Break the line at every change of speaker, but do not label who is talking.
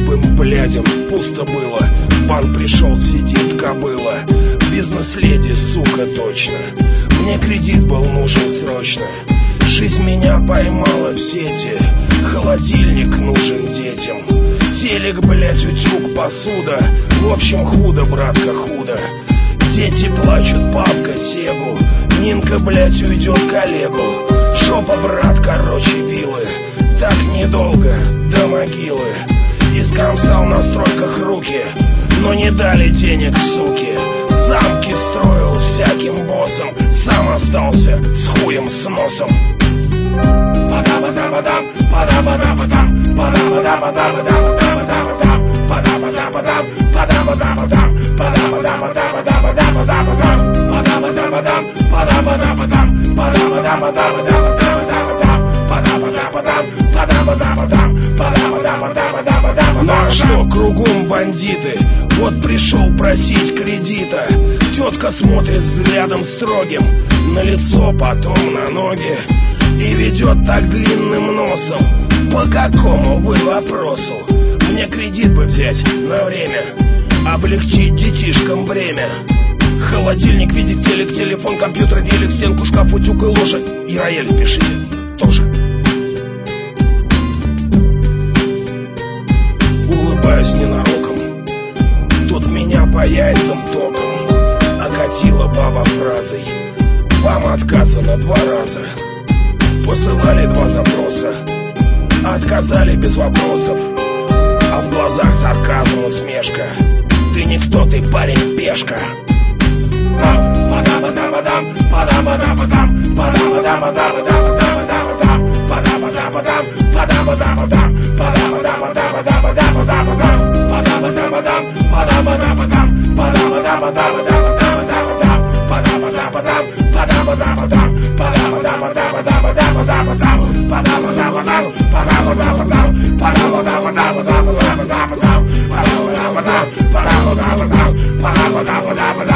тупым блядям пусто было. Пан пришел, сидит кобыла. Бизнес-леди, сука, точно. Мне кредит был нужен срочно. Жизнь меня поймала в сети. Холодильник нужен детям. Телек, блять, утюг, посуда. В общем, худо, братка, худо. Дети плачут, папка Сегу. Нинка, блять, уйдет к Олегу. Жопа, брат, короче, вилы. Так недолго, до могилы. Искромсал на стройках руки, но не дали денег, суки. Замки строил всяким боссом, сам остался с хуем с носом. Падабадабадам, падабадабадам, падабадабадабадабадабадабадам, падабадабадам, падабадабадам, падабадабадабадабадабадам, падабадабадам, падабадабадам, падабадабадам. Ну а что, кругом бандиты. Вот пришел просить кредита. Тетка смотрит взглядом строгим на лицо, потом на ноги, и ведет так длинным носом. По какому вы вопросу? Мне кредит бы взять на время, облегчить детишкам бремя. Холодильник, видик, телек, телефон, компьютер, гелик, стенку, шкаф, утюг и ложек. И рояль пишите тоже. Улыбаюсь ненароком. Тут меня по яйцам током окатила баба фразой: вам отказано 2 раза. Посылали 2 запроса, отказали без вопросов, а в глазах сарказм, усмешка. Ты никто, ты парень, пешка. Падабадабадам, падабадабадам, падабадабадабадабадабадам, падабадабадам, падабадабадам, падабадабадабадабадабадам, падабадабадам, падабадабадам, падабадабадабадабадабадам, падабадабадам, падабадабадам, падабадабадабадабадабадам, падабадабадам, падабадабадам, падабадабадабадабадабадам, падабадабадам, падабадабадам, падабадабадам, падабадабадам.